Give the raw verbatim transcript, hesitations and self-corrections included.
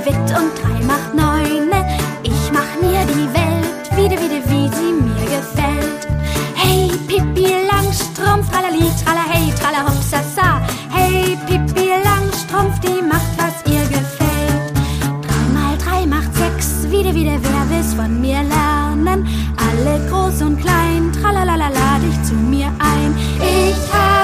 Witt und drei macht neune. Ich mach mir die Welt wieder, wieder, wie sie mir gefällt. Hey, Pippi Langstrumpf, tralali, trala, hey, trala, hopsasa. Hey, Pippi Langstrumpf, die macht, was ihr gefällt. Drei mal drei macht sechs, wieder, wieder, wer will's von mir lernen? Alle groß und klein, tralalala, lad ich zu mir ein. Ich hab